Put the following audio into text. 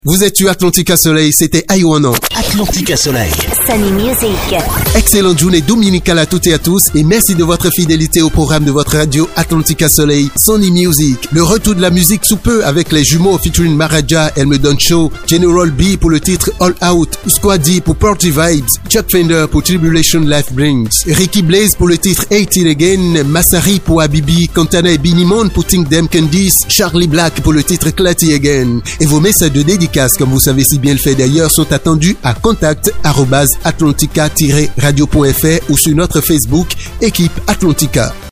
Vous êtes sur Atlantica Soleil, c'était Aïwana. Atlantica Soleil. Sunny Music. Excellente journée dominicale à toutes et à tous et merci de votre fidélité au programme de votre radio Atlantica Soleil, Sunny Music. Le retour de la musique sous peu avec les jumeaux featuring Maraja, Elle me donne chaud, General B pour le titre All Out, Squaddy pour Party Vibes, Chuck Fender pour Tribulation Life Brings, Ricky Blaze pour le titre 18 Again, Massari pour Habibi, Cantana et Binimon pour Think Them Candice, Charlie Black pour le titre Clatty Again. Et vos messages de dédicace, comme vous savez si bien le fait d'ailleurs, sont attendus à contact@atlantica-radio.fr ou sur notre Facebook équipe Atlantica.